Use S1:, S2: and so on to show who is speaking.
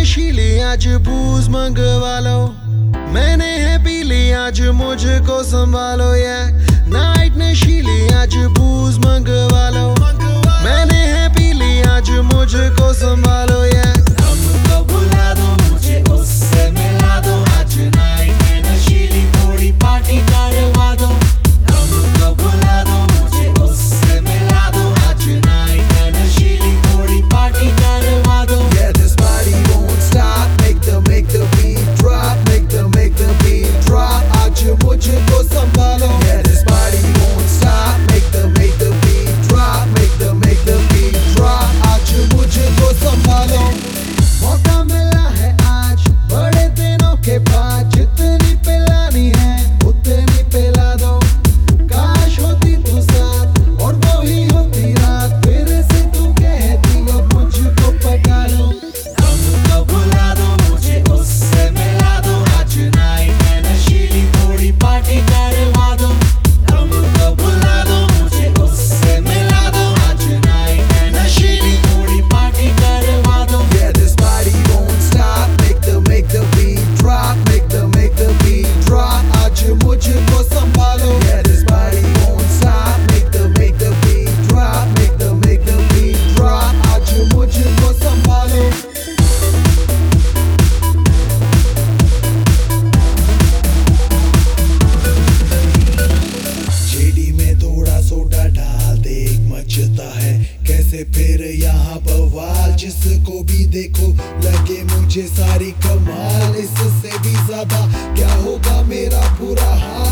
S1: नशीली आज बूज मंगवा लो, मैंने है पी ली आज मुझको संभालो। ये नाइट नशीली आज बूज मंगवा लो, मैंने है पी ली आज मुझको संभालो। ये
S2: हमको बुला दो, मुझे उससे मिला दो, आज नाइट है नशीली थोड़ी पार्टी करवा दो। हमको बुला दो, मुझे उससे मिला दो, आज नाइट है नशीली थोड़ी पार्टी करवा दो।
S3: Yeah, this party won't stop. Make the beat drop. Make the beat drop. आज मुझको संभालो। Yeah, this party won't stop. Make the beat drop. Make the beat drop. आज मुझको संभालो। मौका मिला है आज बड़े दिनों के बाद, जितनी पिलानी है उतनी पिला दो। काश होती तू साथ और वो ही होती रात, फिर से तू कहती अब मुझको पटा लो।
S2: हमको बुला दो, मुझे उससे मिला दो, आज नाइट है नशीली थोड़ी पार्टी करवा दो। हमको बुला दो, मुझे उससे मिला दो, आज नाइट है नशीली थोड़ी पार्टी करवा दो।
S3: Yeah, this party won't stop. Make the beat drop. Make the beat drop. आज मुझको संभालो। Yeah, this party won't stop. Make the beat drop. Make the beat drop. आज मुझको संभालो। जेडी में थोड़ा सोडा डाल, देख मचता है कैसे फिर यहाँ बवाल। जिसको भी देखो लगे मुझे सारी कमाल, इससे भी ज्यादा क्या होगा मेरा बुरा हाल।